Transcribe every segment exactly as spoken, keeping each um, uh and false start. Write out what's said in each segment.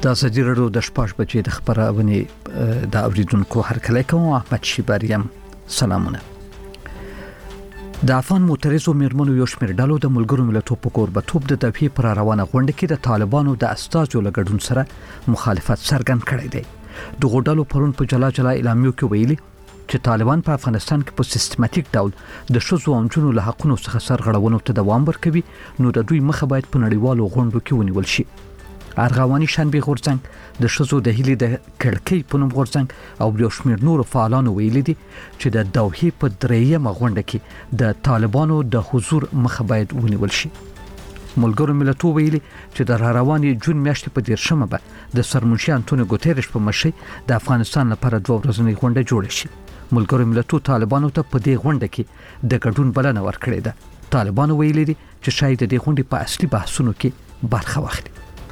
د ازادي راډیو د شپږ بجې د خبرونه د اوریدونکو هرکلی کوم. احمد شیباریم سلامونه. د افغان معترضو میرمنو یو شمېر ډلو د ملګرو ملتونو په کوربتوب د دفاع پر روانه غونډه کې د طالبانو د استازو لګډون سره مخالفت څرګند کړی دی. دغه ډلو پرون په جلا جلا اعلامیو کې ویلي چې طالبان په افغانستان کې په سیستماتیک ډول د شذو او جنو له حقونو څخه سرغړونو ته دوام ورکوي، نو د دوی مخه باید په نړیوالو غونډو کې ونیول شي. ارغواني شنبه غورځنګ د شذو د هلي د کړکۍ په نوم غورځنګ او یو شمېر نور فعالانو ویلي دي چې د دوحې په دریمه غونډه کې د طالبانو د حضور مخه باید ونیول شي. ملګرو ملتونو ویلي چې د رواني جون میاشتې په دیرشمه به د سرمنشي انټونیو ګوتيريش په مشرۍ د افغانستان لپاره دوه ورځنۍ غونډه جوړه شي. ملګرو ملتونو طالبانو ته په دې غونډه کې د ګډون بلنه ورکړې ده. طالبانو ویلي دي چې شاید د دې غونډې په اصلي بحثونو کې برخه واخلي.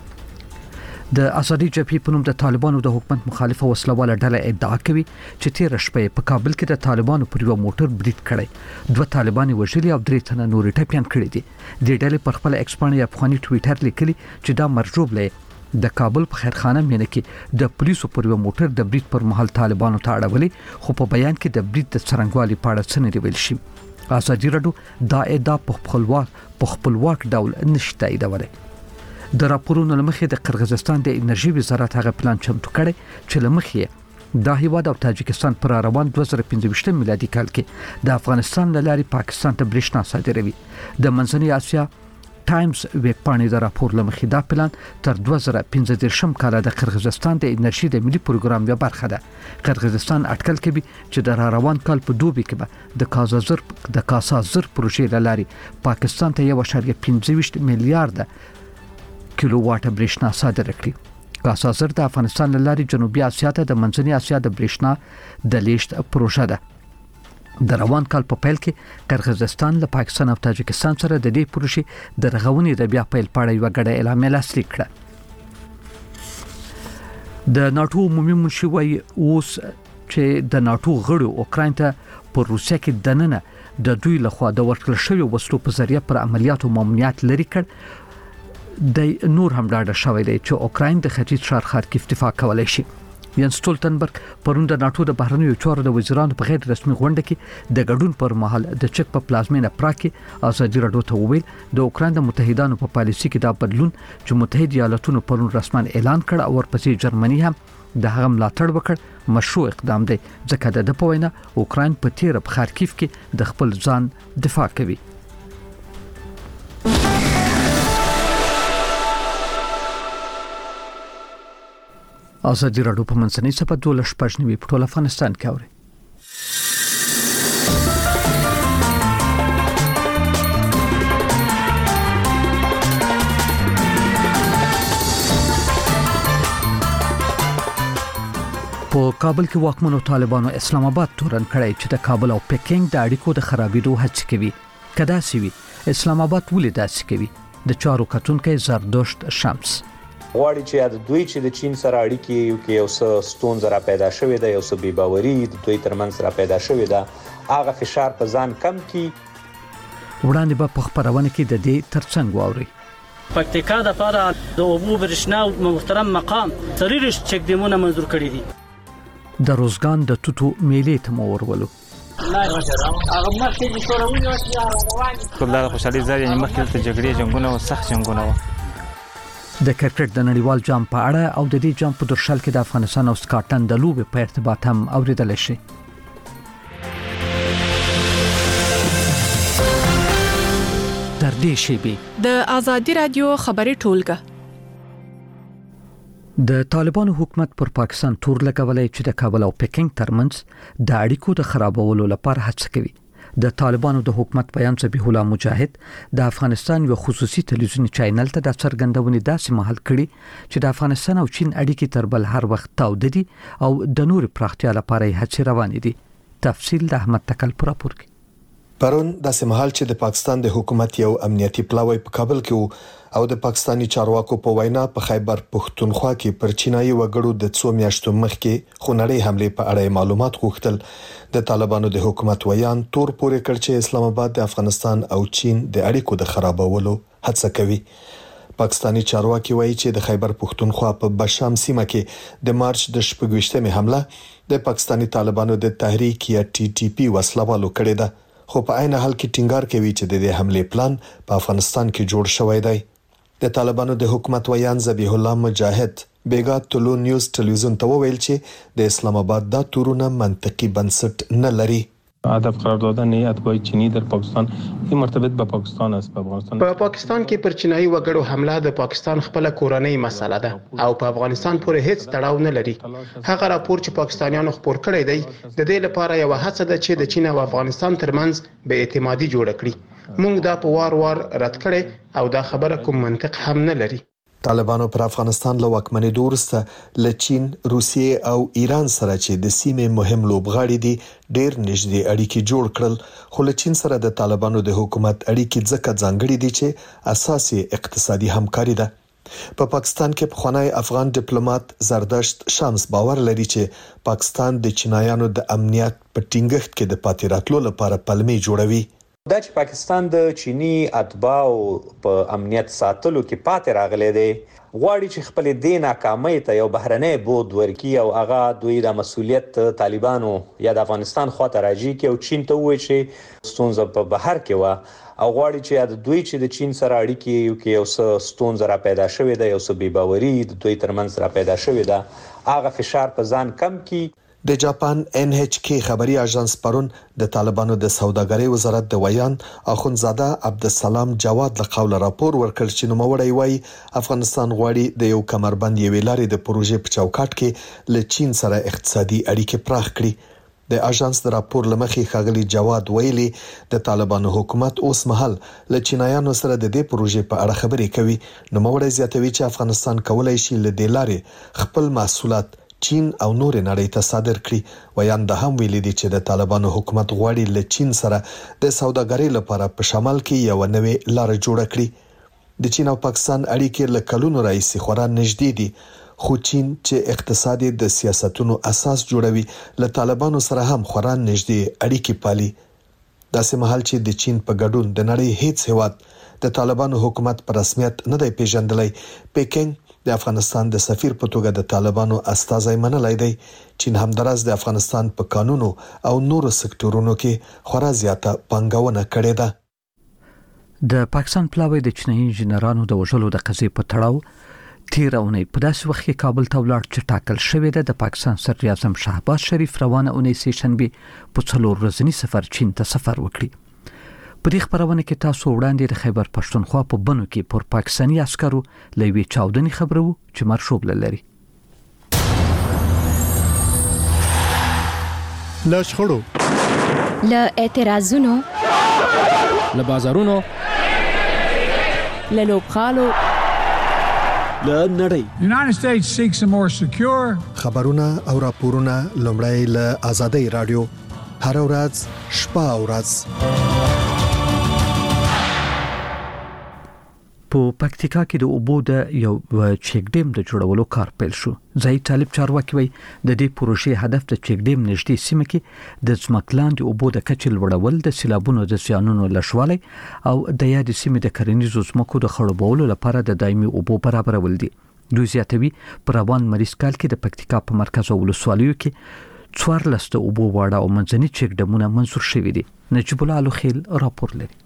د ازادي جبهې په نوم د طالبانو د حکومت مخالفه وسلواله ډله ادعا کوي چې تیر شپه په کابل کې د طالبانو پر یو موټر برید کړی، دوه طالبان وژلي او درې تنه نور ټپيان کړي دي. د ډلې پر خپل ایکس باندې افغاني ټویټر لیکلي چې دا مرجوب لې د کابل په خیرخانه مینه کې د پولیسو پر یو موټر د برید پر مهال طالبانو ته اړولې، خو په بیان کې د برید د څرنګوالي په اړه څه نه دی ویل شي. ازادي راډیو دا ادعا په خپلواک په خپلواک ډول نشته ایدولې. د راپورونو لمخې د قرغیزستان د انرژي وزارت هغه پلان چمتو کړی چې لمخې د هیواد او تاجکستان پر روان دوه زره پنځه میلادي کال کې د افغانستان له لارې پاکستان ته برېښنا صادروي. د منځنۍ اسیا ټایمز ویب پاڼې د راپور لمخې دا پلان تر دوه زره پنځه کال د قرغیزستان د انرژي د ملي پروګرام یو برخه ده. قرغیزستان اټکل کوي چې د روان کال په دوبي کې به د کازازر د کاسازر پروژې له لارې پاکستان ته یو اشاریه پنځه میلیارډ کیلو واټ برېښنا صادره کړي. کاسازر د افغانستان له لارې جنوبي اسیا ته د منځنۍ اسیا د برېښنا د لیږد پروژه ده. د روان کال په پیل کې قرغیزستان له پاکستان او تاجکستان سره د دې پروژې د رغونې د بیا پیل په اړه یو غړ اعلامیه لاسلیک کړه. د ناتو عمومي منشي وايي اوس چې د ناتو غړو اوکراین ته په روسیه کې دننه د دوی لخوا د ورکړل شوی وسلو په ذریعہ پر عملیاتو ممنوعیت لري کړ. د نور هم ډاډه شوی دی چې اوکراین د ختیځ ښار خارکیف دفاع کولای شي. ینس سټولټنبرګ پرون د ناتو د بهرنیو چارو د وزیرانو په غیر رسمي غونډه کې د ګډون پر مهال د چک په پلازمینه پراګ کې ازادي راډیو ته وویل د اوکراین د متحدانو په پالیسي کې دا بدلون چې متحده ایالاتونو پرون رسمن اعلان کړ او ورپسې جرمني هم د هغه ملاتړ وکړ مشروع اقدام دی، ځکه د په وینا اوکراین په تیر په خارکیف کې د خپل ځان دفاع کوي. ازادي راډیو په منځنۍ صفحه دوه شپږ نیوي په ټول افغانستان کې اوري. په کابل کې واکمنو طالبانو اسلام آباد تورن کړی چې د کابل او پکینګ د اړیکو د خرابېدو هڅه کوي. کدا سوي اسلام آباد ولې داسې کوي؟ د چارو کتونکو زردشت شمس غواړي چې د دوی چې د چین سره اړیکې یو کې یو څه ستونزه را پیدا شوې ده، یو څه بې باوري د دوی ترمنځ را پیدا شوې ده، هغه فشار په ځان کم کړي. وړاندې به په خبرونه کې د دې ترڅنګ واوري. پکتیکا د لپاره د اوبو برېښنا محترم مقام سریرش چک ډیمونه منظور کړي دي. د روزګان د توتو میلې ته مورولو هغه مخکې د شوروي ټول د خوشحالي ځای یې مخکې ته جګړې جنگونه او سخت جنگونه و. د کرکټ د نړیوال جام په اړه او د دې جام په درشل کې د افغانستان او سکاټلند د لوبې په ارتباط هم اوریدل شي. در دې شی به د ازادي رادیو خبري ټولګه د طالبانو حکومت پر پاکستان تور لګولای چې د کابل او پکینګ ترمنځ د اړیکو د خرابولو لپاره هڅه کوي. د طالبانو د حکومت بیان ذبیح الله مجاهد د افغانستان یو خصوصي تلویزیونی چینل ته د څرګندونې داسې مهال کړي چې د افغانستان او چین اړیکې تر بل هر وخت تاوده دي او د نور پراختیا لپاره هڅې روانې دي. تفصیل د احمد تکل پر راپور کې. پرون د سمحال چې د پاکستان د حکومت یو امنیتي پلاوی په کابل کې او د پاکستانی چارواکو په وینا په خیبر پښتونخوا کې پر چینایي وګړو د څو میاشتو مخکې خونړۍ حمله په اړه معلومات غوښتل. د طالبانو د حکومت ویان تور پورې کړ چې اسلام آباد د افغانستان او چین د اړیکو د خرابولو هڅه کوي. پاکستانی چارواکي وایي چې د خیبر پښتونخوا په بشام سیمه کې د مارچ د شپږویشتمې حمله د پاکستانی طالبانو د تحریک یا ټي ټي پی وسلوالو کړې ده، خو په عین حال کې ټینګار کوي چې د دې حمله پلان په افغانستان کې جوړ شوی دی. د طالبانو د حکومت ویان ذبیح الله مجاهد بیګا ټولو نیوز ټلویزیون ته وویل چې د اسلام آباد دا تورونه منطقي بنسټ نه لري. هدف قرار دادن اتباع چینی در پاکستان این مرتبط به پاکستان است. په افغانستان په پاکستان کې پر چینایي وګړو حمله د پاکستان خپل کورنۍ مسله ده او په افغانستان پورې هیڅ تړاو نه لري. هغه راپور چې پاکستانیانو خپور کړی دی د دې لپاره یو هڅه ده چې د چین او افغانستان ترمنځ به اعتمادي جوړ کړي. موږ دا په وار وار رد کړي او دا خبره کوم منطق هم نه لري. طالبانو پر افغانستان له واکمنۍ وروسته له چین، روسیې او ایران سره چې د سیمې مهم لوبغاړي دي ډېر نږدې اړیکې جوړ کړل، خو له چین سره د طالبانو د حکومت اړیکې ځکه ځانګړي دي چې اساس یې اقتصادي همکاري ده. په پاکستان کې پخوانی افغان ډیپلوماټ زردشت شمس باور لري چې پاکستان د چینایانو د امنیت په ټینګښت کې د پاتې راتلو لپاره پلمې جوړوي. دا چې پاکستان د چینی اتباعو په امنیت ساتلو کې پاتې راغلی دی، غواړي چې خپل د ناکامۍ ته یو بهرنی بود ورکړي او هغه دوی د مسؤلیت طالبانو یا د افغانستان خواته راځي کې او چین ته وایي چې ستونزه په بهر کې و او غواړي چې د دوی چې د چین سره اړیکې یو کې یو څه ستونزه را پیدا شوې ده، یو څه بې باوري د دوی ترمنځ را پیدا شوې ده، هغه فشار په ځان کم کړي. د جاپان ان ایچ کی خبري اژانس پرون د طالبانو د سوداګرۍ وزارت د ویان اخونزاده عبدالسلام جواد له قوله راپور ورکړ چې نوموړی وایي افغانستان غواړي د یو کمربند یوې لارې د پروژې په چوکاټ کې له چین سره اقتصادي اړیکې پراخ کړي. د اژانس د راپور لمخې ښاغلي جواد ویلي د طالبانو حکومت اوس مهال له چینایانو سره د دې پروژې په اړه خبرې کوي. نوموړی زیاتوي چې افغانستان کولای شي له دې لارې خپل محصولات چین او نور نړۍ ته صادر کړي. ویان د هم ویلي دي چې د طالبانو حکومت غواړي له چین سره د سوداګرۍ لپاره په شمال کې یو نوې لار جوړ کړي. د چین او پاکستان اړیکې له کلونو راځي خورا نږدې دي، خو چین چې اقتصادي د سیاستونو اساس جوړوي له طالبانو سره هم خورا نږدې اړیکې پالي. داسې مهال چې د چین په ګډون د نړۍ هیڅ هیواد د طالبانو حکومت په رسمیت نه دی پیژندلی، پیکینګ د افغانستان د سفیر په توګه د طالبانو استازی منلای دی. چین همدارس د افغانستان په قانونو او نورو سکتورونو کې خورا زیاته پانګونه کړې ده. د پاکستان پلاوی د چینایي انجنیرانو د وژلو د قضیې په تړاو تیر اونۍ په داسې وخت کې کابل ته ولاړ چې ټاکل شوې ده د پاکستان صدر اعظم شهباز شریف روانه اونۍ سه شنبه په څلور ورځنی سفر چین ته سفر وکړي. په دې خبرونه کې تاسو وړاندې د خیبر پښتونخوا په بنو کې پر پاکستاني عسکرو لوي چاودنې خبرو چې مرشوب لري. له شخړو، له اعتراضونو، له بازارونو، له لوبخالو، له نړۍ. United States seeks a more secure. خبرونه او راپورونه لومړی له آزادۍ رادیو هر ورځ شپه او ورځ. په پکتیکا کې د اوبو د یو چیک ډیم د جوړولو کار پیل شو. ځای طالب چارواکي وایي د دې پروژې هدف د چیک ډیم نږدې سیمه کې د ځمکلاندې اوبو د کچې لوړول، د سیلابونو د زیانونو لږوالی او د یادې سیمې د کرنیزو ځمکو د خړوبولو لپاره د دایمي اوبو برابرول دي. دوی زیاتوي پر روان مریض کال کې د پکتیکا په مرکز او ولسوالیو کې څوارلس د اوبو واړه او منځني چیک ډیمونه منظور شوي دي. نجیب الله الخیل راپور لري.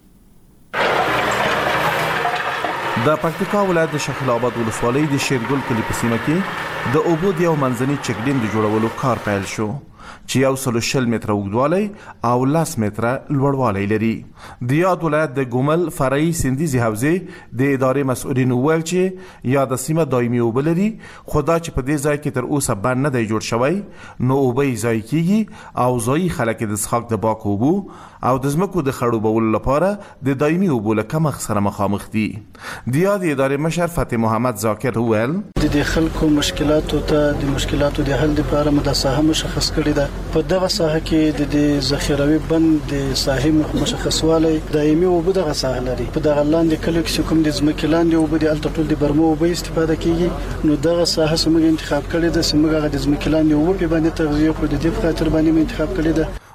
د پکتیکا ولایت د شیخ العباد ولسوالۍ د شیرګل کلي په سیمه کې د اوبو د یو منځني چک ډیم د جوړولو کار پیل شو چې یو سل شل متره اوږدوالی او لس متره لوړوالی لري. د یاد ولایت د ګومل فرعي سندیزي حوزې د ادارې مسؤلین وویل چې یاد سیمه دایمي اوبه لري، خو دا چې په دې ځای کې تر اوسه بند نه دی جوړ شوی نو اوبه یې ضایع کیږي او ځایي خلک د څښاک د پاکو اوبو او د ځمکو د خړوبولو لپاره د دایمي اوبو له کمښت سره مخامخ دي. د یاد ادارې مشر فتح محمد ذاکر وویل د خلکو مشکلاتو ته د مشکلاتو د حل لپاره مدساهه مشخص کړي ده. په دغه ساحه کې د ذخیروي بند د ساحې مشخصوالی دایمي اوبه دغه ساحه لري. په دغه لاندې کلو کې کوم د ځمکې لاندې اوبه د الټټول د برمو اوبه استفاده کیږي، نو دغه ساحه سمګ انتخاب کړي ده. سمګ هغه د ځمکې لاندې اوبه په باندې تغذیه کړي د دې په خاطر باندې انتخاب کړي ده.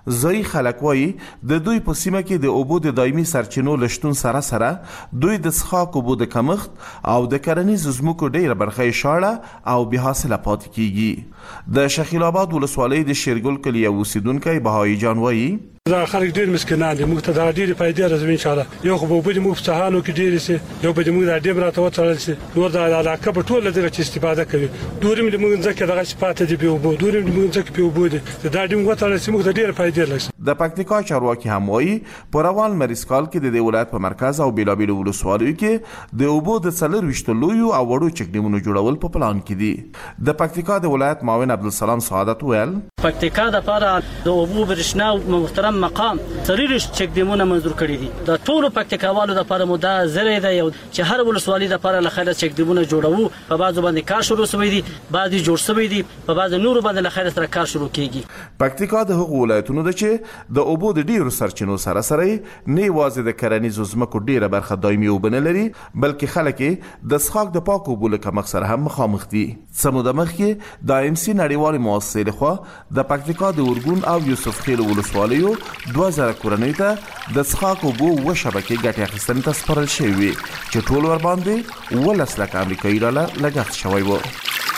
ځایي خلک وایي د دوی په سیمه کې د اوبو د دایمي سرچینو لشتون سره سره دوی د څښاک اوبو د کمښت او د کرنیزو ځمکو ډیره برخه یې شاړه او بې حاصله پاتې کیږي. د شخیل آباد ولسوالۍ د شیرګل کلي یو اوسیدونکی بهایی جان وایي دا خلک ډیر مسکینان دي، موږ ته دا ډیرې پیدې راځي ان شاء الله. یو خو به اوبه موږ په سهانو کې ډیرې سي، یو به موږ دا ډیم راته وتړل سي، نور دا علاقه په ټوله دغه چې استفاده کوي. دورم د موږ ځکه دغه صفات دي په اوبو، دورم د موږ ځکه په اوبو دي دا ډیم وتړل سي، موږ ته ډیرې پیدې لګي. د پکتیکا چارواکي هم وایي په روان مریض کال کې د ولایت په مرکز او بیلابیلو ولسوالیو کې د اوبو د څلور ویشتو لویو او وړو چک ډیمونو جوړول په پلان کې دي. د پکتیکا د ولایت معاون عبدالسلام سعادت ویل پکتیکا د لپاره د اوبو برښنا محترم مقام سریرش چک ډیمونه منظور کړی دي. د ټولو پکتیکاوالو د لپاره مو دا زری دی چې هر ولسوالۍ د لپاره لخره چک ډیمونه جوړو. په بازو باندې کار شروع شوی دی، بعضی جوړ شوی دی، په بازو نورو باندې لخره سره کار شروع کیږي. پکتیکا د هغو ولایتونو ده چې د اوبو د ډیرو سرچینو سره سره نه یوازې د کرنیزو ځمکو ډیره برخه دایمي اوبه نه لري، بلکې خلک د څښاک د پاکو اوبو له کمښت سره هم مخامخ دي. څه موده مخکې د ایم سي نړیوالې مؤسسې لخوا د پکتیکا د اورګون او یوسف خیل ولسوالیو دوه زره کورنیو ته د څښاک اوبو اووه شبکې ګټې اخیستنې ته سپارل شوي وي چې ټول ورباندې اوولس لکه امریکایي ډالر لګښت شوی و.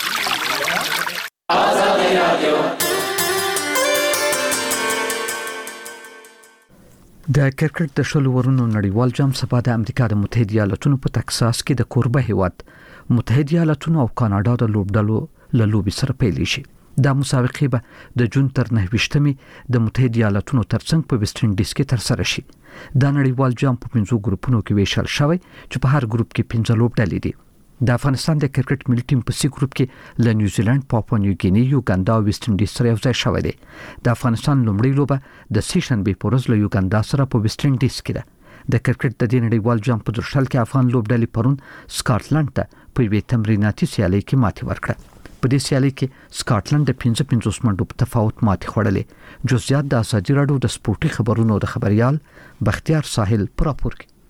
د کرکټ د شلو ورونو نړیوال جام سبا د امریکا د متحده ایالاتونو په تکساس کې د کوربه هیواد متحده ایالاتونو او کاناډا د لوبډلو له لوبي سره پیل شي. دا مسابقې به د جون تر نهه ویشتمې د متحده ایالاتونو ترڅنګ په ویسټ انډیز کې تر سره شي. دا نړیوال جام په پنځو ګروپونو کې ویشل شوی چې په هر ګروپ کې پنځه لوبډلې دي. د افغانستان د کرکټ ملي ټیم په سی ګروپ کې له نیوزیلند، پاپوا نیو ګینی، یوګاندا او ویسټ انډیز سره یو ځای شوی دی. د افغانستان لومړی لوبه د سې شنبې په ورځ له یوګاندا سره په ویسټ انډیز کې ده. د کرکټ د دې نړیوال جام په درشل کې افغان لوبډلې پرون سکاټلند ته په یوې تمریناتي سیالۍ کې ماتې ورکړه. په دې سیالۍ کې سکاټلند د پنځه پنځوس منډو په تفاوت ماتې خوړلې. جزئیات د ازادي راډیو د سپورتي خبرونو د خبريال بختیار ساحل پر راپور کې.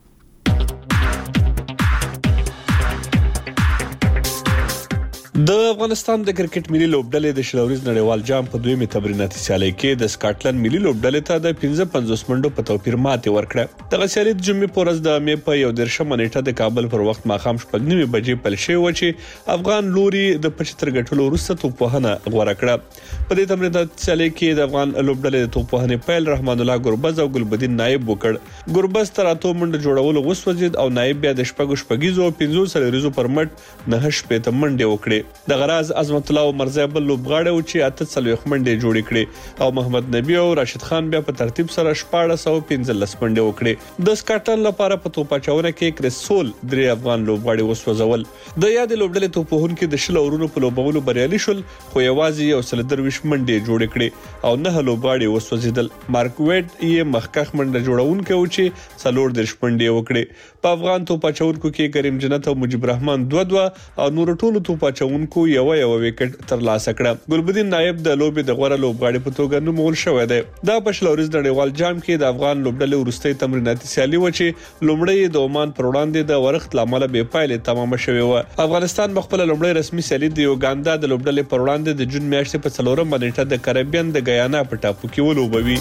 د افغانستان د کرکټ ملي لوبډلې د شلوريز نړیوال جام په دویمه تمریناتي سیالۍ کې د سکاټلند ملي لوبډلې ته د پنځه پنځوس منډو په توپیر ماتې ورکړه. دغه سیالۍ د جمعې په ورځ د مې په یو درشم نیټه د کابل پر وخت ماخام شپږ نیمه بجې پیل شوی و چې افغان لوري د پچتر ګټلو وروسته توپوهنه غوړه کړه. په دې تمریناتي سیالۍ کې د افغان لوبډلې د توپوهنې پیل رحمان الله ګربز او ګلبدین نایب وکړ. ګربز تر اته منډه جوړولو وسوځید او نایب بیا د شپږ شپږیزو پنځو سلریزو پر مټ نه شپږ منډه وکړه. د غراز عظمت الله مرزا بل لوبغاړي او چې اته څلويخ منډه جوړې کړې او محمد نبی او راشد خان بیا په ترتیب سره شپږ سوه پنځلس منډه وکړې. د سکاټلند لپاره په توپاچونه کې کریسول درې افغان لوبغاړي وسوځول. د یاد لوبډلې توپوهونکو د شل اورونو په لوبولو بریالي شول، خو یوازې یو سل درویش منډه جوړې کړې او نه لوبغاړي وسوځیدل. مارک ویډ یې مخکخ منډه جوړونکو او چې څلور درش منډه وکړې. په افغان توپاچونکو کې کریم جنت او مجيب الرحمن دوه دوه او نور ټولو توپاچونکو یو یو وکټ ترلاسه کړه. ګلبدین نایب د لوبې د غوړه لوبغاړي په توګه نومول شوی دی. دا په شلوريز نړیوال جام کې د افغان لوبډلې وروستۍ تمریناتي سیالي و چې لومړی د عمان پر وړاندې د ورښت لامل به پایلې تمام شوی و. افغانستان خپل لومړی رسمي سیالي د یوګاندا د لوبډلې پر وړاندې د جون میاشتې په څلورم نیټه د کریبین د ګیانا په ټاپو کې ولوبوي.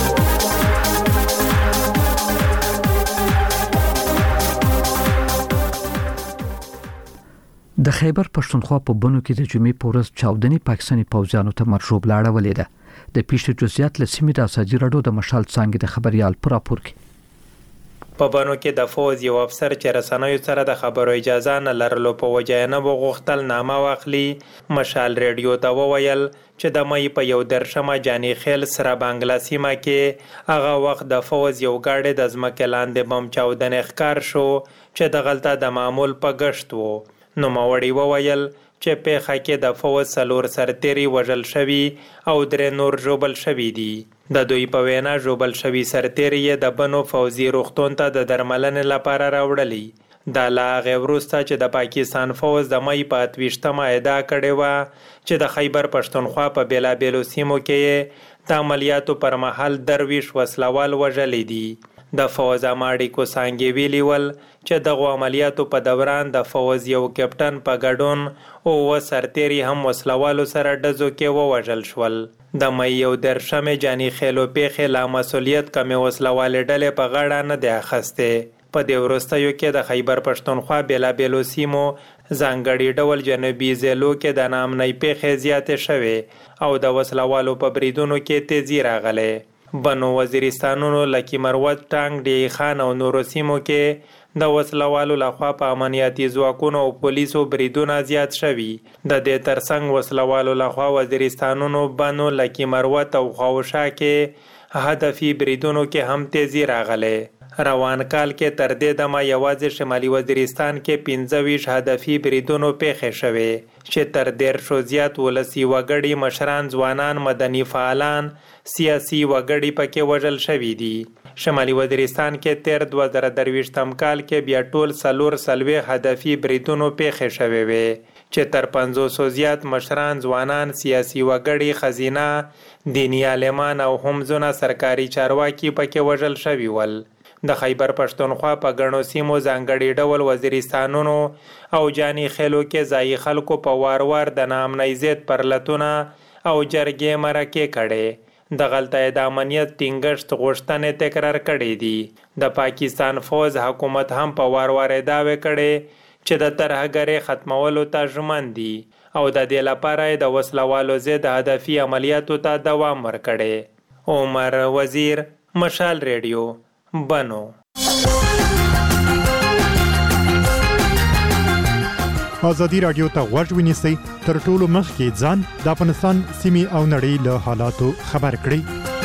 د خیبر پښتونخوا په بنو کې د جمعې په ورځ چاودنې پاکستاني پوځیانو ته مرشوب لاړولې ده. د پیښې جزئیات له سیمې د ازادي راډیو د مشال څانګې د خبريال پر راپور کې. په بنو کې د فوز یو افسر چې رسنیو سره د خبرو اجازه نه لرلو په وجه نه وغوښتل نامه واخلي. مشال ریډیو ته وویل چې د مې په یو درشمه جانی خیل سره بنگلا سیمه کې هغه وخت د فوز یو گاډي د ځمکې لاندې بم چاودنې ښکار شو چې د غلطه د معمول په گشت وو. نو ماوړي وویل چې په خکه د فوز سلور سرتيري وژل شوی او درې نور جوبل شوی دي. د دوی په وینا جوبل شوی سرتيري د بنو فوزي روغتون ته د درملنې لپاره راوړلی. دا لا غوړسته چې د پاکستان فوز د مې په اتويشتمه ادعا کړې و چې د خیبر پښتونخوا په بیلابیلو سیمو کې د عملیاتو پر مهال درویش وسلوال وژلې دي. د فوز اماډیکو سانګي ویلي ول چې دغه عملیاتو په دوران د فوز یو کپټن په ګډون او و سرتيري هم وسلوالو سره ډزو کې ووژل شول. د مې یو درشمې جاني خېلو پیخې لا مسولیت کمې وسلوالې ډلې په غاړه نه دی اخسته. په دې وروستیو کې د خیبر پښتونخوا بیلابیلو سیمو ځانګړي ډول جنوبي ضلعو کې د ناامنۍ پیښې زیاتې شوې او د وسلوالو په بریدونو کې تیزی راغله. بنو وزیرستانونو لکه مروت ټانګ ډی خان او نورو سیمو کې د وسلوالو لخوا په امنیتي ځواکونو او پولیسو بریدونه زیات شوي. د دې ترڅنګ وسلوالو لخوا وزیرستانونو بنو لکه مروت او خوشا کې هدفي بریدونو کې هم تیزی راغله. روان کال کې تر دې دمه یوازې شمالي وزیرستان کې پنځه ویشت هدفي بریدونو پیښې شوې چې تر دیرشو زیات ولسي وګړي مشران ځوانان مدني فعالان سیاسي وګړي پکې وژل شوي دي. شمالي وزیرستان کې تیر دوه زره درویشتم کال کې بیا ټول څلور څلوېښت هدفي بریدونو پیښې شوې وې چې تر پنځوسو زیات مشران ځوانان سیاسي وګړي خزینه دیني عالمان او هم ځونه سرکاري چارواکي پکې وژل شوي ول. د خیبر پښتونخوا په ګڼو سیمو ځانګړي ډول وزیرستانونو او جاني خېلو کې ځایي خلکو په وار وار د ناامنۍ ضد پرلتونه او جرګې مرکې کړې. د غلطه د امنیت ټینګښت غوښتنې تکرار کړې دي. د پاکستان فوز حکومت هم په وار وار دعوې کړې چې د ترهګرۍ ختمولو ته ژمن دي او د دې لپاره د وسلوالو ضد هدفي عملیاتو ته دوام ورکړي. عمر وزیر، مشال ریډیو، بنو. ازادي رادیو ته غوږ ونیسئ تر ټولو مخکې ځان د افغانستان سیمې او نړۍ له حالاتو خبر کړئ.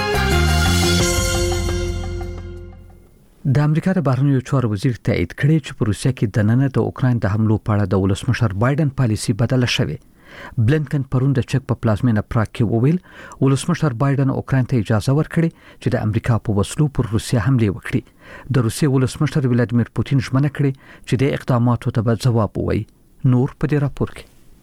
د امریکا د بهرنیو چارو وزیر تایید کړی چې په روسیه کې د نن د اوکراین د حملو په اړه د ولسمشر بایدن پالیسی بدله شوې. بلنکن پرون د چک په پلازمینه پراګ کې وویل ولسمشر بایدن اوکراین ته اجازه ورکړي چې د امریکا په وسلو پر روسیه حمله وکړي. د روسیې ولسمشر ولادیمیر پوتین ژمنه کړې چې د اقداماتو ته به ځواب ووایي. نور په دې راپور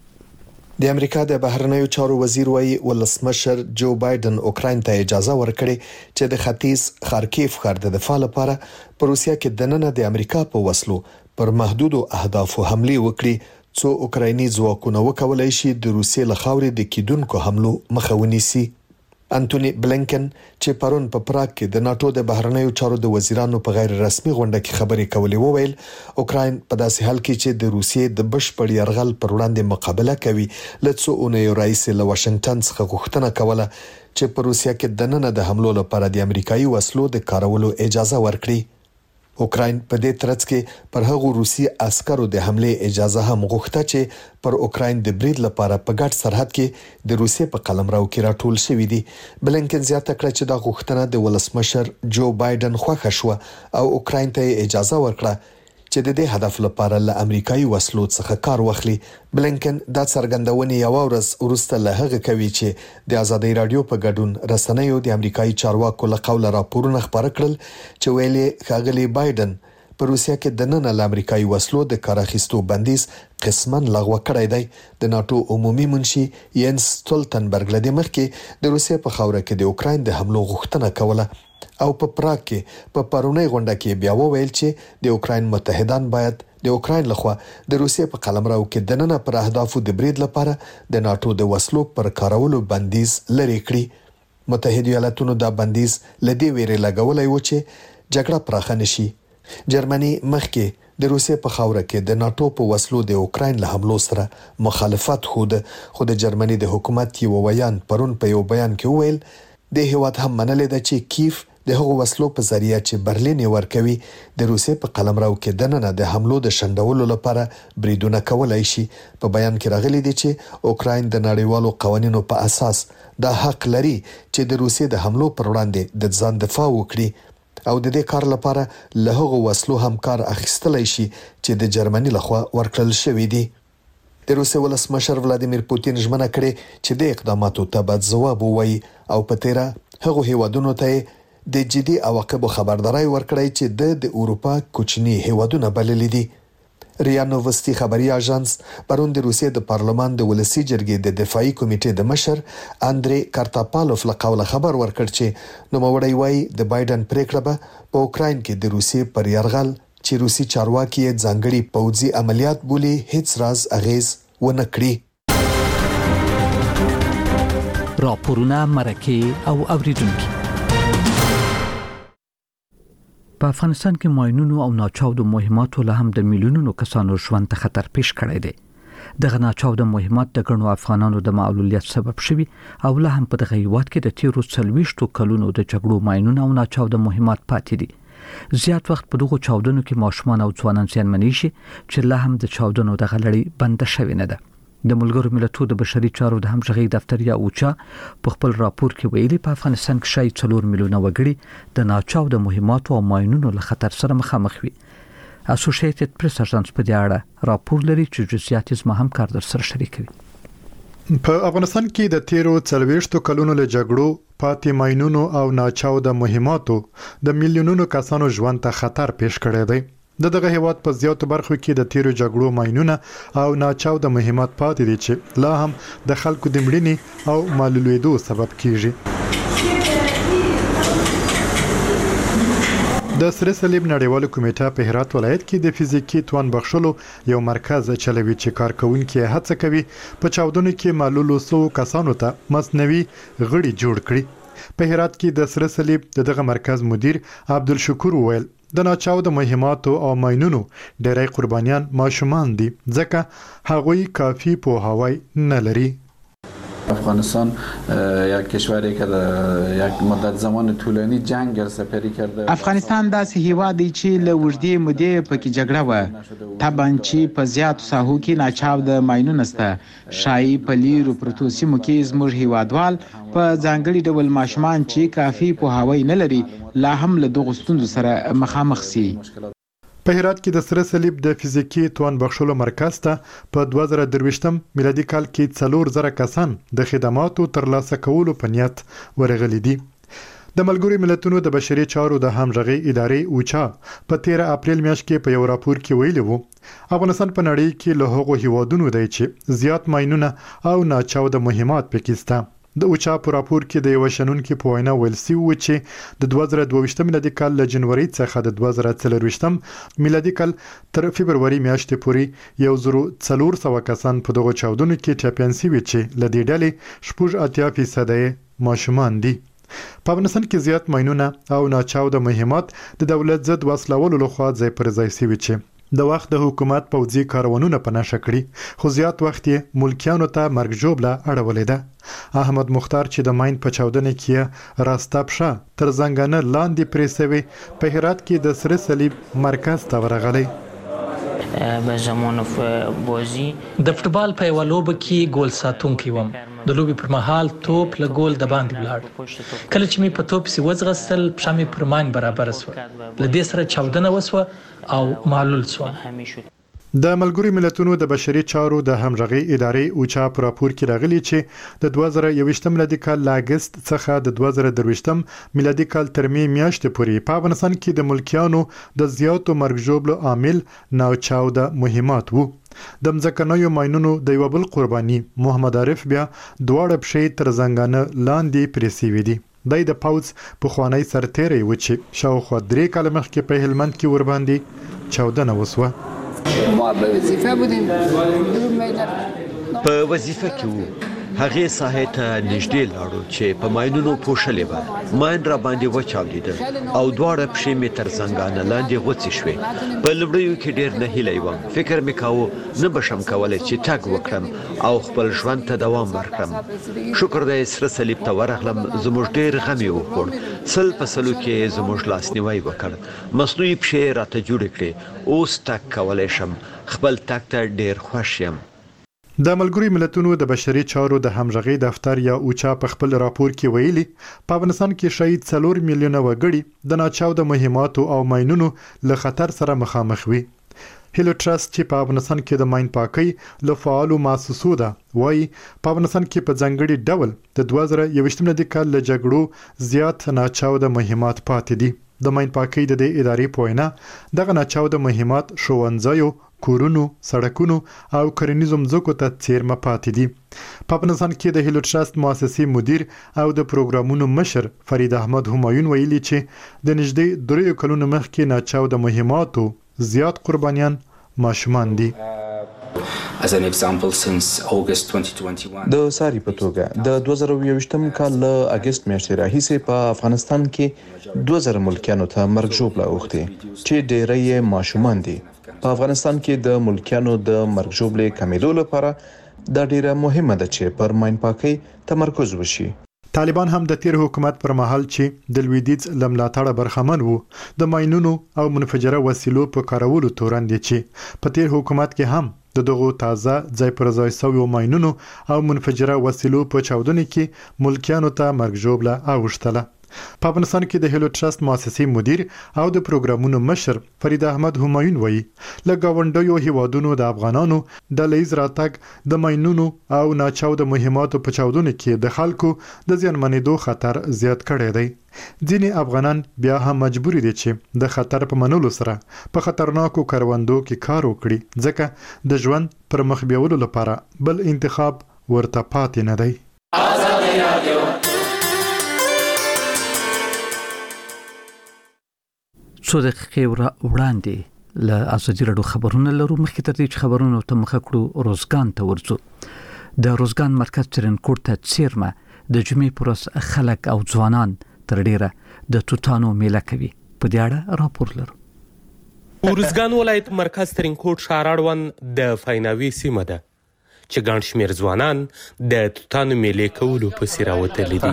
کې د امریکا د بهرنیو چارو وزیر وایي ولسمشر جو بایدن اوکراین ته اجازه ورکړي چې د ختیځ خارکیف ښار د دفاع لپاره په روسیه کې د نن د امریکا په وسلو پر محدودو اهدافو حمله وکړي څو اوکرایني ځواکونه وکولای شي د روسیې له خاورې د کیدونکو حملو مخه ونیسي. انټونی بلنکن چې پرون په پراګ کې د ناتو د بهرنیو چارو د وزیرانو په غیر رسمي غونډه کې خبرې کولې وویل اوکراین په داسې حال کې چې د روسیې د بشپړ یرغل پر وړاندې مقابله کوي لڅو اونیو رئیس له واشنگټن څخه غوښتنه کوله چې په روسیه کې د نن د حملو لپاره د امریکایي وسلو د کارولو اجازه ورکړي. اوکراین په دې ترڅ کې پر هغو روسي عسکرو د حمله اجازه هم غوښته چې پر اوکراین د برید لپاره په ګډ سرحد کې د روسیې په قلمرو کې راټول شوی دي. بلنکن زیاته کړه چې دا غوښتنه د ولسمشر جو بایدن خوښه شو او اوکراین ته اجازه ورکړه چې د دې هدف لپاره له امریکایي وسلو څخه کار واخلي. بلنکن دا څرګندونه یو ورځ وروسته له هغه کوي چې د ازادي رادیو په ګډون رسنیو د امریکایي چارواکو له قوله راپورونه خبره کړل چې ویلي ښاغلي بایدن په روسیه کې د نن له امریکایي وسلو د کار اخیستو بندیز قسمن لغوه کړی دی. د ناتو عمومي منشي ینس ستولتنبرګ لدې مخکې د روسیې په خاوره کې د اوکراین د حملو غوښتنه کوله او په پراګ کې په پرونی غونډه کې بیا وویل چې د اوکراین متحدان باید د اوکراین لخوا د روسیې په قلمرو کې د نن پر اهدافو د برید لپاره د ناتو د وسلو پر کارولو بندیز لري کړی. متحده ایالاتونو دا بندیز لدی ویری لګولای و چې جګړه پراخه نشي. جرمني مخکې د روسیې په خاوره کې د ناتو په وسلو د اوکراین له حملو سره مخالفت خود خو د جرمني د حکومت یو ویان پرون په یو بیان کې وویل د هیواد هم منلې ده چې کیف د هغو وسلو په ذریعہ چې برلین ورکوي د روسیې په قلمرو کې د نن د حملو د شندولو لپاره بریدونه کولای شي. په بیان کې راغلي دي چې اوکراین د نړیوالو قوانینو په اساس د حق لري چې د روسیې د حملو پر وړاندې د ځان دفاع وکړي او د دې کار لپاره له هغو وسلو هم کار اخیستلای شي چې د جرمني لخوا ورکړل شوی دي. د روسیې ولسمشر ولادیمیر پوتین ژمنه کړې چې د اقداماتو ته باید ځواب ووایي او په تیره هغو هیوادونو ته د جدي عواقبو خبرداري ورکړی چې د د اروپا کوچني هیوادونه بللي دي. ریا نووستي خبري اژانس پرون د روسیې د پارلمان د ولسی جرګې د دفاعي کمیټې د مشر اندري کارتاپالوف له قوله خبر ورکړ چې نوموړی وايي د بایدن پریکړه به په اوکراین کې د روسیې پر یرغل چې روسي چارواکي ځانګړي پوځي عملیات بولي هیڅ راز اغیز ونه کړي. راپورونه مرکه او اوریدونکو. په افغانستان کې ماینونو او ناچاودو مهماتو له هم د میلیونونو کسانو ژوند ته خطر پیښ کړی دی. دغه ناچاودو مهمات د ګڼو افغانانو د معلولیت سبب شوي او له هم په دغه هیواد کې د تیرو څلويشتو کلونو د جګړو ماینونو او ناچاودو مهمات پاتې دي. زیات وخت په دغه چاودنو کې ماشومان او ځوانان زیانمنې شي چې له هم د چاودنو د غلړې بند شوی نه ده. د ملګرو ملتونو د بشري چارو د همغږي دفتر یا اوچا په خپل راپور کې ویلي په افغانستان کې شاید څلور میلیونه وګړي د ناچاودو مهماتو او ماینونو له خطر سره مخامخ وي. اسوسییټډ پریس اژانس په دې اړه راپور لري چې جزئیات یې زما همکار در سره شریکوي. په افغانستان کې د تیرو څلويشتو کلونو له جګړو پاتې ماینونو او ناچاودو مهماتو د میلیونونو کسانو ژوند ته خطر پیښ کړی دی. د دغه هیواد په زیاتو برخو کې د تیرو جګړو ماینونه او ناچاودو مهمات پاتې دي چې لا هم د خلکو د مړینې او معلولیدو سبب کیږي. د سره صلیب نړیوال کمیټه په هرات ولایت کې د فزیکی توان بخښلو یو مرکز چلوي چې کارکونکو هڅه کوي په چاودنو کې معلولو سو کسانو ته مصنوعي غړي جوړ کړي. په هرات کې د سره صلیب دغه مرکز مدیر عبدالشکور ویل د ناچاودو مهماتو او ماینونو ډېری قربانیان ماشومان دي ځکه هغوی کافی پوهاوی نه لري. افغانستان یک کشوری که در یک مدت زمان طولانی جنگ سپری کرده. افغانستان داسې هیواد دی چې له اوږدې مودې پکې جګړه وه. طبعا چې په زیاتو ساحو کې ناچاوده ماینونه شته. ښایي په لیرو پرتو سیمو کې زموږ هیوادوال په ځانګړي ډول ماشومان چې کافي پوهاوی نه لري لا هم له دغو ستونزو سره مخامخ سي. په هرات کې د سره صلیب د فزیکی توان بخښلو مرکز ته په دوه زره درویشتم میلادي کال کې څلور زره کسان د خدماتو ترلاسه کولو په نیت ورغلي دي. د ملګرو ملتونو د بشري چارو د همغږي ادارې اوچا په تیره اپریل میاشت کې په یو راپور کې ویلي وو افغانستان په نړۍ کې له هغو هیوادونو دی چې زیات ماینونه او ناچاوده مهمات پکې شته. د اوچا په راپور کې د یو شنونکو په وینا ویل شوی و چې د دوه زره دوه ویشتم میلادي کال له جنوري څخه د دوه زره څلور ویشتم میلادي کال تر فبروري میاشتې پورې یو زرو څلور سوه کسان په دغه چاودنو کې ټاپیان شوي چې له دې ډلې شپږ اتیا فیصد یې ماشومان دي. په افغانستان کې زیات ماینونه او ناچاوده مهمات د دولت ضد وسلوالو لخوا ځای پر ځای شوي چې د وخت د حکومت پوځي کارونونه په نشه کړی خو زیات وخت یې ملکیانو ته مرګ ژوبله اړولې ده. احمد مختار چې د ماین په چاودنه کې راسته پښه تر زنګانه لاندې پرې سوی په هرات کې د سره صلیب مرکز ته ورغلی. به زمان بازی د فوتبال په یو لوبه کې ګول ساتونکی وم. د لوبي پر مهال توپ له ګول د باندې ولاړ. کله چې می په توپ سی وځغستل پښه می پر مان برابر شو. له دې سره چاودنه وسوه او معلول شو. د ملګرو ملتونو د بشري چارو د همغږي ادارې اوچا په راپور کې راغلي چې د دوه زره یوویشتم میلادي کال له اگست څخه د دوه زره درویشتم میلادي کال تر می میاشتې پورې په افغانستان کې د ملکیانو د زیاتو مرګ ژوبلو عامل ناچاوده مهمات وو. د مځکنیو ماینونو د یو بل قرباني محمد عارف بیا دواړه پښې تر زنګانه لاندې پرې سوي دي. دای د پاوز په خوانی سرتیری و چې شاوخوا درې کال مخکې په هلمند کې ور باندې چاودنه وسوه. ما په وظیفه بودیم په وظیفه کې وو هغه ساحه ته نږدې لاړو چې په ماینونو پوښلې و. ماین را باندې وچاودیده او دواړه پښې مې تر زنګانه لاندې غوڅې شوې. په لومړیو کې ډېر نهیلی وم. فکر مې کاوه نه بشم کولی چې تګ وکړم او خپل ژوند ته دوام ورکړم. شکر دی سره صلیب ته ورغلم. زموږ ډېر غم یې وخوړ. سل په سلو کې زموږ لاسنیوی وکړ. مصنوعي پښې راته جوړې کړې. اوس تګ کولی شم. خپل تګ ته ډېر خوښ یم. د ملګرو ملتونو د بشري چارو د همغږي دفتر یا اوچا په خپل راپور کې ویلي په افغانستان کې شاید څلور میلیونه وګړي د ناچاوده مهماتو او ماینونو له خطر سره مخامخ وي. هیلو ټرست چې په افغانستان کې د ماین پاکۍ له فعالو مؤسسو ده وایي په افغانستان کې په ځانګړي ډول د دوه زره یوویشتم میلادي کال له جګړو زیات ناچاوده مهمات پاتې دي. د ماین پاکۍ د دې ادارې په وینا دغه ناچاوده مهمات ښوونځیو، کورونو، سړکونو او کرنیزو مځکو ته څیرمه پاتې دي. په افغانستان کې د هیلو ټرست مؤسسې مدیر او د پروګرامونو مشر فرید احمد همایون ویلي چې د نږدې دریو کلونو مخکې ناچاو د مهماتو زیات قربانیان ماشومان دي. As an example, since August twenty twenty-one د ساری په توګه د دوه زره یوویشتم کال له اگست میاشتې راهیسې په افغانستان کې دوه زره ملکیانو ته مرګ ژوبله اوښتې چې ډیری یې ماشومان دي. په افغانستان کې د ملکیانو د مرګ ژوبلې کمیدو لپاره دا ډیره مهمه ده چې پر ماین پاکۍ تمرکز وشي. طالبان هم د تیر حکومت پر مهال چې د لویدیځ له ملاتړه برخمن وو د ماینونو او منفجره وسیلو په کارولو تورن دي چې په تیر حکومت کې هم د دغو تازه ځای پر ځای شویو ماینونو او منفجره وسیلو په چاودنې کې ملکیانو ته مرګ ژوبله اوښتله. په افغانستان کې د هیلو ټرست مؤسسې مدیر او د پروګرامونو مشر فرید احمد همایون وایي له ګاونډیو هیوادونو د افغانانو د لیز راتګ د ماینونو او ناچاو د مهماتو په چاودنو کې د خلکو د زیانمنېدو خطر زیات کړی دی. ځینې افغانان بیا هم مجبور دي چې د خطر په منلو سره په خطرناکو کروندو کې کار وکړي ځکه د ژوند پر مخ بیولو لپاره بل انتخاب ورته پاتې نه دی. څو دقیقې وړاندې له ازادي راډیو خبرونه لرو. مخکې تر دې چې خبرونه ته مخه کړو روزګان ته ورځو. د روزګان مرکز ترنکوټ ته څیرمه د جمعې پر ورځ خلک او ځوانان تر ډیره د توتانو میله کوي. په دې اړه راپور لرو. روزګان ولایت مرکز ترنکوټ ښار اړوند د فایناوي سیمه ده چې ګڼ شمېر ځوانان د توتانو میلې کولو پسې راوتلي دي.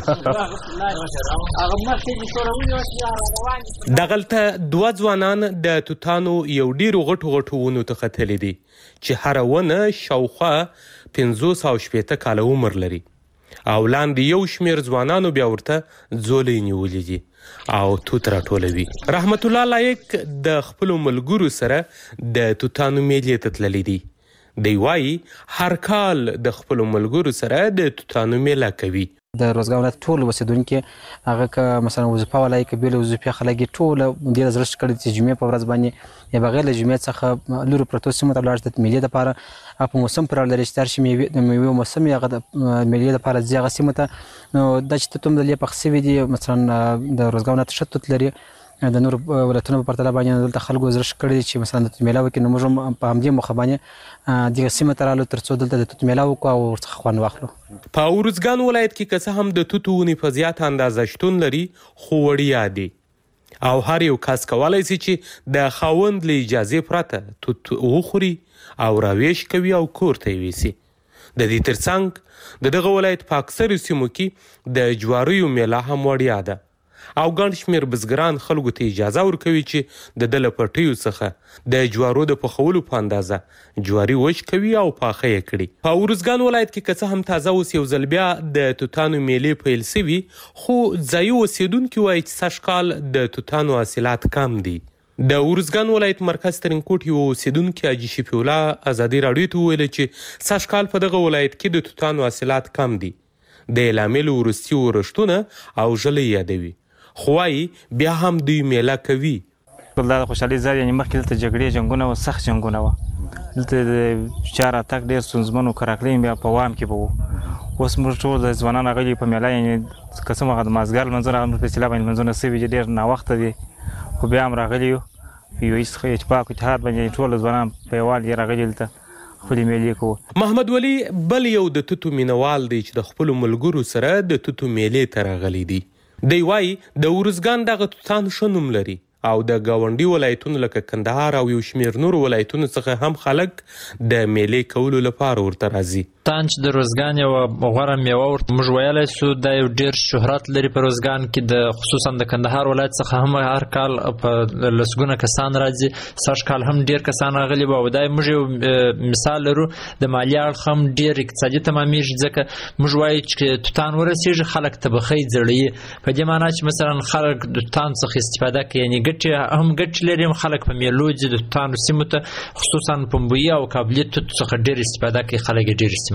دغلته دوه ځوانان د توتانو یو ډېرو غټو غټو ونو ته ختلي دي چې هره ونه شاوخوا پنځوس او شپېته کاله عمر لري او لاندې یو شمېر ځوانانو بیا ورته ځولۍ نیولي دي او توت راټولوي. رحمت الله لایق د خپلو ملګرو سره د توتانو میلې ته تللی دی. دی وایي هر کال د خپلو ملګرو سره د توتانو میله کوي. د روزګان ولایت ټول اوسېدونکي هغه که مثلا وظیفه والا یې که بېله وظیفې خلک یې ټوله ډېره زړه ښه کړي چې جمعې په ورځ باندې یا بغیر له جمعې څخه لرو پرتو سیمو ته ولاړ شي د میلې دپاره په موسم پورې اړه لري چې هر شي د میوې موسم یې هغه د میلې دپاره ځي هغه سیمو ته. نو دا چې توت هم د لې پخ سوي دي مثلا د روزګان ولایت ښه توت لري د نور ولایتونو په پرتله باندې دلته خلکو زړه ښه کړي چې مثلا د توت میله وکړي. نو موږ هم په همدې موخه باندې دغه سیمه ته رالو تر څو دلته د توت میله وکړو او ورڅخه خوند واخلو. په روزګان ولایت کې که څه هم د توتو ونې په زیاته اندازه شتون لري خو وړیا دي او هر یو کس کولی شي چې د خاوند له اجازې پرته توت وخوري او راویش کوي او کور ته یې یوسي. د دې ترڅنګ د دغه ولایت په اکثرو سیمو کې د جواریو میله هم وړیا ده او ګڼ شمېر بزګران خلکو ته اجازه ورکوي چې د ده له پټیو څخه د جوارو د پخولو په اندازه جواري وچ کوي او پاخه یې کړي. په ارزګان ولایت کې که څه هم تازه اوس یو ځل بیا د توتانو میلې پیل سوي خو ځایي اوسېدونکي وایي چې سږ کال د توتانو حاصلات کم دي. د ارزګان ولایت مرکز ترنکوټ یو اوسېدونکي حاجي شفیع الله ازادي راډیو ته وویل چې سږ کال په دغه ولایت کې د توتانو حاصلات کم دي. د اعلامې له وروستي ورښتونه او ژلۍ یادوي خو وایي بیا هم دوی میله کوي. دا د خوشحالۍ ځای یعنې مخکې دلته جګړې جنګونه وه سخت جنګونه وه دلته د چا راتګ ډېر ستونزمن و کراکلۍ بیا په وام کې به وو. اوس موږ ټول د ځوانان راغلي په میله یعنې که څه هغه د مازدیګر لمونځونه هغه په اصطلاح باندې لمونځونه سوي چې ډېر ناوخته دي خو بیا هم راغلي یو یو اتفاق اتحاد باندې ټول ځوانان په یووالي یې راغلي دلته خپلې میلې کوو. محمد ولی بل یو د توتو مینوال دی چې د خپلو ملګرو سره د توتو میلې ته راغلی دی. دی وایي د ارزګان دغه توتان ښه نوم لري او د ګاونډي ولایتونو لکه کندهار او یو شمېر نورو ولایتونو څخه هم خلک د میلې کولو لپاره ورته راځي. توتان چې د روزګان یوه غوره میوه ورته موږ ویلی سو دا یو ډېر شهرت لري په روزګان کې د خصوصا د کندهار ولایت څخه هم هر کال په لسګونه کسان راځي. سږ کال هم ډېر کسان راغلي وو او دا موږ یو مثال لرو د مالي اړخ هم ډېر اقتصادي تمامیږي ځکه موږ وایو چې توتان ورسېږي خلک تبخۍ زړوي په دې معنا چې مثلا خلک د توتان څخه استفاده کوي یعنې ګټې هم ګټې لري هم خلک په میلو ځي د توتانو سیمو ته خصوصا پنبوي او کابلي توت څخه ډېر استفاده کوي خلک یې ډېر استعمالوي.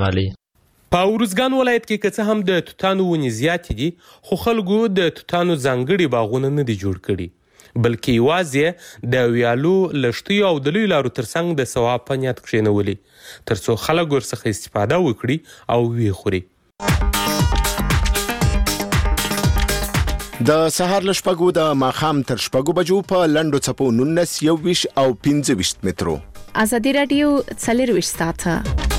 په ارزګان ولایت کې که څه هم د توتانو ونې زیاتې دي خو خلکو د توتانو ځانګړي باغونه نه دي جوړ کړي. بلکې یوازې د ویالو لښتیو او د لویو لارو ترڅنګ د ثواب په نیت کښېنولي ترڅو خلک ورڅخه استفاده وکړي او ویې خوري. د سهار له شپږو د ماښام تر شپږو بجو په لنډو څپو نولس، یو ویشت او پنځه ویشت مترو. ازادي راډیو څلور ویشت ساعته